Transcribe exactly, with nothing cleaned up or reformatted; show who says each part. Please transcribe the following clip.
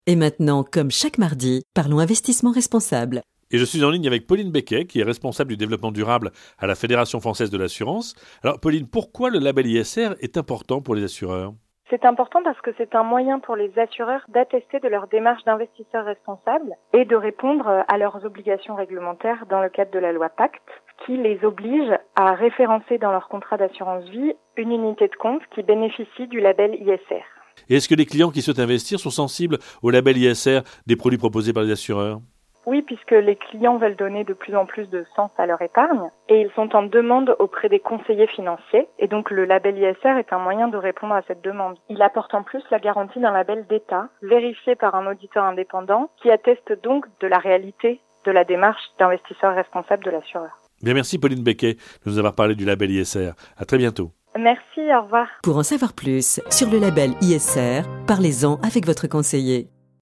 Speaker 1: Et maintenant, comme chaque mardi, parlons investissement responsable.
Speaker 2: Et je suis en ligne avec Pauline Becquet, qui est responsable du développement durable à la Fédération française de l'assurance. Alors Pauline, pourquoi le label I S R est important pour les assureurs ?
Speaker 3: C'est important parce que c'est un moyen pour les assureurs d'attester de leur démarche d'investisseurs responsables et de répondre à leurs obligations réglementaires dans le cadre de la loi Pacte, qui les oblige à référencer dans leur contrat d'assurance vie une unité de compte qui bénéficie du label I S R.
Speaker 2: Et est-ce que les clients qui souhaitent investir sont sensibles au label I S R des produits proposés par les assureurs ?
Speaker 3: Oui, puisque les clients veulent donner de plus en plus de sens à leur épargne et ils sont en demande auprès des conseillers financiers. Et donc le label I S R est un moyen de répondre à cette demande. Il apporte en plus la garantie d'un label d'État vérifié par un auditeur indépendant qui atteste donc de la réalité de la démarche d'investisseur responsable de l'assureur.
Speaker 2: Bien, merci Pauline Becquet de nous avoir parlé du label I S R. À très bientôt.
Speaker 3: Merci, au revoir.
Speaker 1: Pour en savoir plus sur le label I S R, parlez-en avec votre conseiller.